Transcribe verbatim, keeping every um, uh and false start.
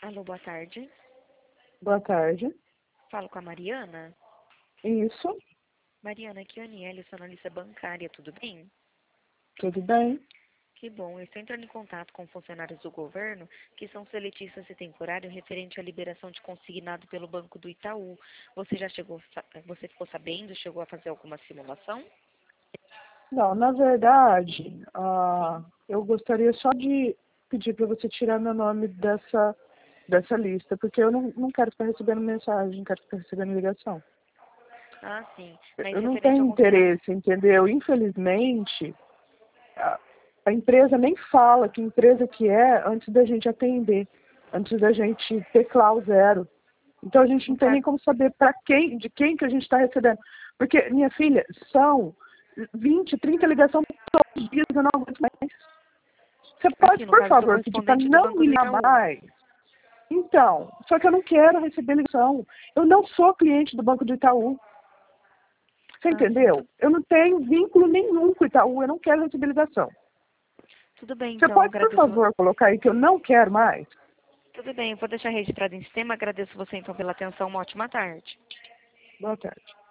Alô, boa tarde. Boa tarde. Falo com a Mariana. Isso, Mariana, aqui é a Aniele, sou analista bancária, tudo bem? tudo bem? Que bom, eu estou entrando em contato com funcionários do governo que são seletistas e temporários referente à liberação de consignado pelo Banco do Itaú. Você já chegou, sa- você ficou sabendo, chegou a fazer alguma simulação? Não, na verdade, ah, Sim. eu gostaria só de pedir para você tirar meu nome dessa, dessa lista, porque eu não, não quero ficar recebendo mensagem, não quero ficar recebendo ligação. Ah, sim. Mas Eu não referente ao tenho consignado. interesse, entendeu? Infelizmente, a, a empresa nem fala que empresa que é antes da gente atender, antes da gente teclar o zero. Então a gente No não tem nem caso, como saber para quem, de quem que a gente está recebendo. Porque, minha filha, são vinte, trinta ligações todos os dias, eu não aguento mais. Você pode, assim, no por caso do favor, pedir para correspondente do não Banco me do ligar Itaú. mais? Então, só que eu não quero receber ligação. Eu não sou cliente do Banco do Itaú. Você Ah, sim. entendeu? Tu, Eu não tenho vínculo nenhum com o Itaú, eu não quero receber ligação. tudo bem, Você então. pode, por Agradeço. favor, colocar aí que eu não quero mais? Tudo bem, eu vou deixar registrado em sistema. Agradeço você, então, pela atenção. Uma ótima tarde. Boa tarde.